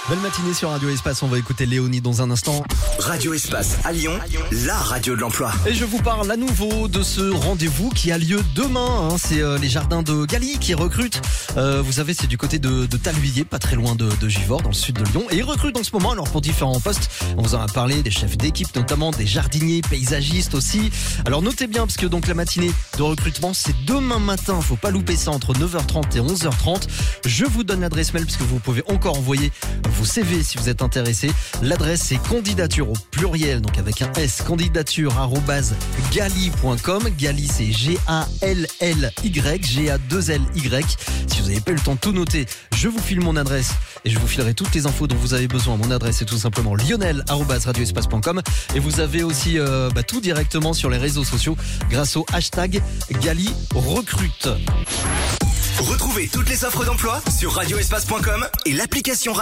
Belle matinée sur Radio Espace, on va écouter Léonie dans un instant. Radio Espace à Lyon, la radio de l'emploi. Et je vous parle à nouveau de ce rendez-vous qui a lieu demain. C'est les jardins de Galie qui recrutent. Vous savez, c'est du côté de Taluyer, pas très loin de Givors, dans le sud de Lyon. Et ils recrutent en ce moment, alors pour différents postes. On vous en a parlé, des chefs d'équipe notamment, des jardiniers, paysagistes aussi. Alors notez bien, parce que donc la matinée de recrutement, c'est demain matin. Faut pas louper ça entre 9h30 et 11h30. Je vous donne l'adresse mail, parce que vous pouvez encore envoyer vos CV si vous êtes intéressé. L'adresse c'est candidature au pluriel, donc avec un S, candidature@galie.com. Galie c'est G-A-L-L-Y, G-A-2-L-Y. Si vous n'avez pas eu le temps de tout noter, je vous file mon adresse et je vous filerai toutes les infos dont vous avez besoin. Mon adresse est tout simplement lionel@radioespace.com et vous avez aussi tout directement sur les réseaux sociaux grâce au hashtag Galie recrute. Retrouvez toutes les offres d'emploi sur radioespace.com et l'application